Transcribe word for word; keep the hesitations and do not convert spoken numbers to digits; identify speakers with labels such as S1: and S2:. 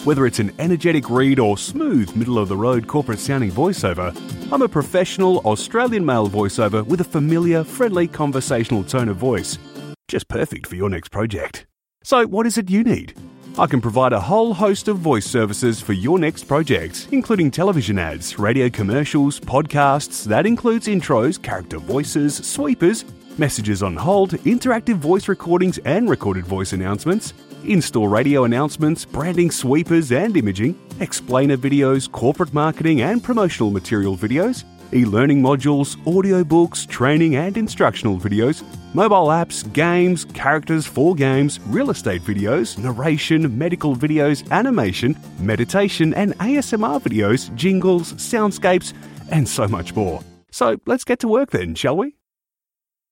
S1: Whether it's an energetic read or smooth, middle-of-the-road corporate-sounding voiceover, I'm a professional Australian male voiceover with a familiar, friendly, conversational tone of voice. Just perfect for your next project. So what is it you need? I can provide a whole host of voice services for your next project, including television ads, radio commercials, podcasts. That includes intros, character voices, sweepers, messages on hold, interactive voice recordings and recorded voice announcements, in-store radio announcements, branding sweepers and imaging, explainer videos, corporate marketing and promotional material videos, e-learning modules, audiobooks, training and instructional videos, mobile apps, games, characters for games, real estate videos, narration, medical videos, animation, meditation and A S M R videos, jingles, soundscapes, and so much more. So let's get to work then, shall we?